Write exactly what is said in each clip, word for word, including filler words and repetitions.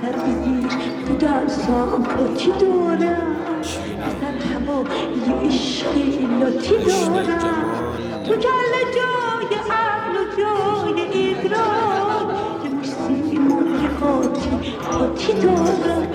سر بگیر تو درسام پاتی دارم سر هوا یه عشقی لاتی دارم تو کل جای عقل و جای ادراک یه موسیقی مرقاتی پاتی دارم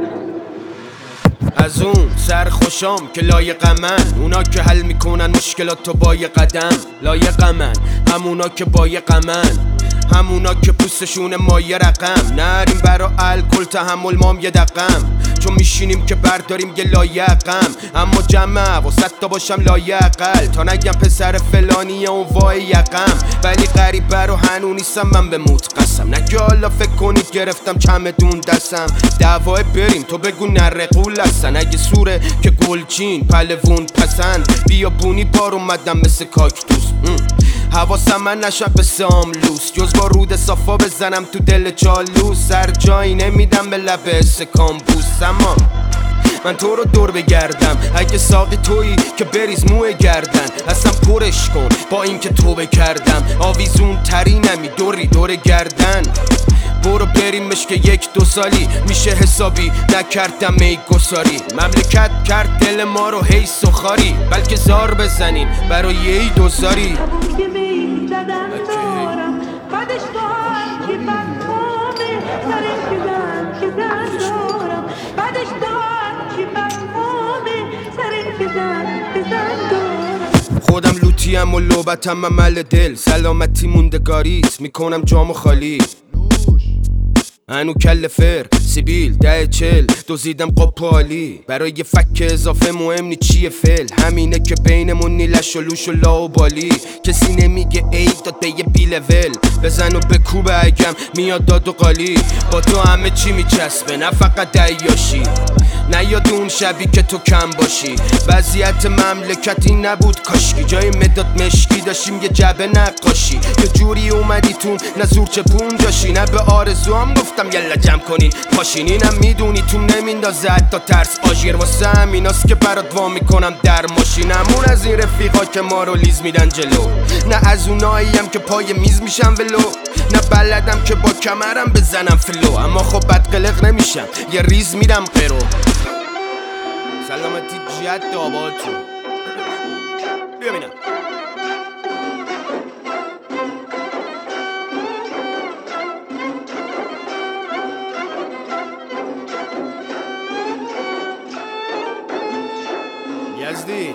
از اون سرخوشام که لایقمن، اونا که حل میکنن مشکلاتو با یه قدم. لایقمن همونا که با یه غمن، همونا که پوستشون مایه رقم. نریم برا الکل تحمل مام یه دقم، چون میشینیم که برداریم یه لایقم. اما جمع واسط تا باشم لایقل، تا نگم پسر فلانیه اون وای یقم. ولی غریبه رو هنو نیستم من به موت قسم. نگه حالا فکر کنید گرفتم چمدون دستم. دعوای بریم تو بگو نره قول هستن. اگه سوره که گلچین پلوون پسند، بیابونی بار اومدم مثل کاکتوس. حواسم من نشد به ساملوس، جز با رود صفا بزنم تو دل چالوس. سر جایی نمیدم به لب استکان بوس. اما من تو رو دور بگردم، اگه ساقی تویی که بریز موه گردن. اصلا پرش کن با این که توبه کردم، آویزون ترینمی دوری دور گردن. برو بریمش که یک دو سالی میشه حسابی نکردم ای گساری. مملکت کرد دل ما رو هی سخاری، بلکه زار بزنیم برای ای دوزاری. که می زدن دارم بعدش دارم که بدنامه سر کزن که زن دارم بعدش دارم که بدنامه سر کزن که زن دارم. خودم لوتیم و لوبتم عمل دل، سلامتی موندگاریت میکنم جامو خالی. هنو کل فر سیبیل ده چل دوزیدم قپالی، برای یه فک اضافه مهم نی چیه فل. همینه که بینمون نی لش و لوش و لا و بالی. کسی نمیگه ای داد به یه بی لول، بزن و بکوبه اگم میاد داد و قالی. با تو همه چی میچسبه نه فقط دیاشی، نه یاد اون شبی که تو کم باشی. وضعیت مملکت این نبود کاشکی، جای مداد مشکی داشتیم یه جبه نقاشی. یه جوری اومدی تون نه زور چه پونجاشی، نه به آرزوام گفتم یلا جمع کنین پاشین. اینم میدونی تو نمیندازه حتی ترس آژیر، واسه همیناست که برات وا میکنم در ماشینمون. از این رفیقا که ما رو لیز میدن جلو، نه از اوناییم که پای میز میشم ولو، نه بلدم که با کمرم بزنم فلو. اما خب بد قلق نمیشم یه ریز میرم قرو. سلامتی جد آبادتون بیا بینم. یزدی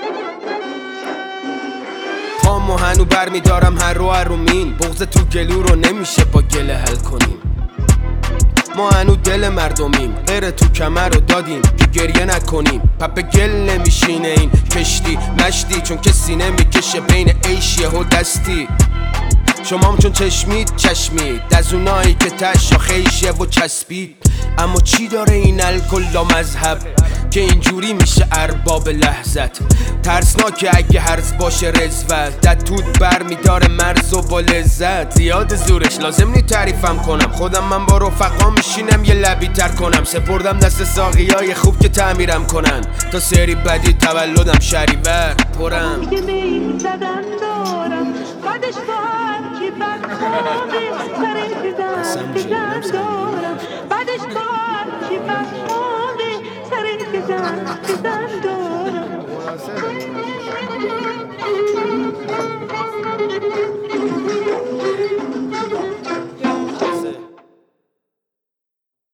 پامو هنو بر میدارم هر رو هر رو مین، بغض تو گلو رو نمیشه با گله حل کنیم. ما هنو دل مردمیم، غیر تو کمر رو دادیم که گریه نکنیم. پپ گل نمیشینه این کشتی مشتی، چون کسی نمیکشه بین عیشیه و دستی. شمام چون چشمید چشمید از اونایی که تش خیشه و چسبید. اما چی داره این الکل لا مذهب که اینجوری میشه ارباب لحظت؟ ترسناکه اگه هرز باشه رزوت، دد تود بر میداره مرز و با لذت. زیاد زورش لازم نی تعریفم کنم، خودم من با رفقا میشینم یه لبی تر کنم. سپردم دست ساقی های خوب که تعمیرم کنن، تا سری بدی تولدم شهریور پرم. یه میل زدن دارم بعدش با هر کی بدخوابه سر کزن که زن دارم بعدش با هر کی بدخوابه سر کزن که زن دارم.